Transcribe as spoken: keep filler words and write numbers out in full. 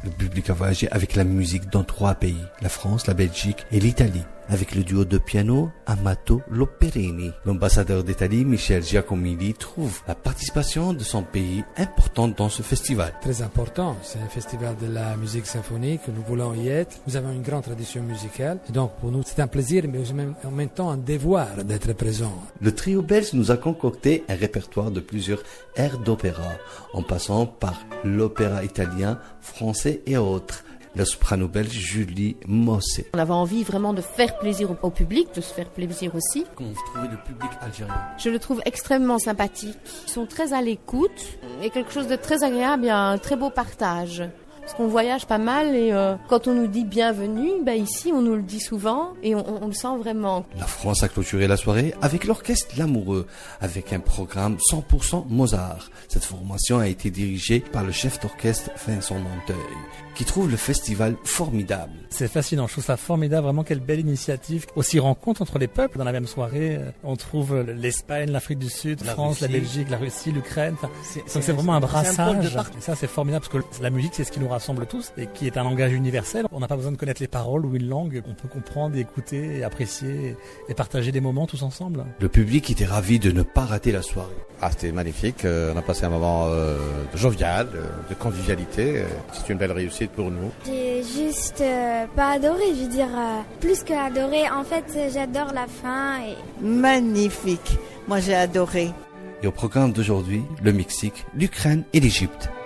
Le public a voyagé avec la musique dans trois pays, la France, la Belgique et l'Italie, avec le duo de piano Amato Lopperini. L'ambassadeur d'Italie, Michel Giacomini, trouve la participation de son pays importante dans ce festival. Très important, c'est un festival de la musique symphonique, nous voulons y être. Nous avons une grande tradition musicale, et donc pour nous c'est un plaisir, mais en même temps un devoir d'être présent. Le trio belge nous a concocté un répertoire de plusieurs airs d'opéra, en passant par l'opéra italien, français et autres. La soprano belge Julie Mossé. On avait envie vraiment de faire plaisir au public, de se faire plaisir aussi. Comment vous trouvez le public algérien? Je le trouve extrêmement sympathique. Ils sont très à l'écoute et quelque chose de très agréable, il y a un très beau partage. Parce qu'on voyage pas mal et euh, quand on nous dit bienvenue, bah ici on nous le dit souvent et on, on le sent vraiment. La France a clôturé la soirée avec l'orchestre L'Amoureux, avec un programme cent pour cent Mozart. Cette formation a été dirigée par le chef d'orchestre Vincent Nanteuil, qui trouve le festival formidable. C'est fascinant, je trouve ça formidable, vraiment quelle belle initiative. Aussi rencontre entre les peuples dans la même soirée. On trouve l'Espagne, l'Afrique du Sud, la France, Russie, la Belgique, la Russie, l'Ukraine. Enfin, c'est, c'est, c'est vraiment un brassage. Et ça c'est formidable parce que la musique c'est ce qui nous rassemble tous et qui est un langage universel. On n'a pas besoin de connaître les paroles ou une langue. On peut comprendre, écouter, et apprécier et partager des moments tous ensemble. Le public était ravi de ne pas rater la soirée. Ah, c'était magnifique. Euh, on a passé un moment euh, jovial, euh, de convivialité. Euh, c'est une belle réussite pour nous. J'ai juste euh, pas adoré, je veux dire, euh, plus que adoré. En fait, j'adore la fin. Et... Magnifique. Moi, j'ai adoré. Et au programme d'aujourd'hui, le Mexique, l'Ukraine et l'Égypte.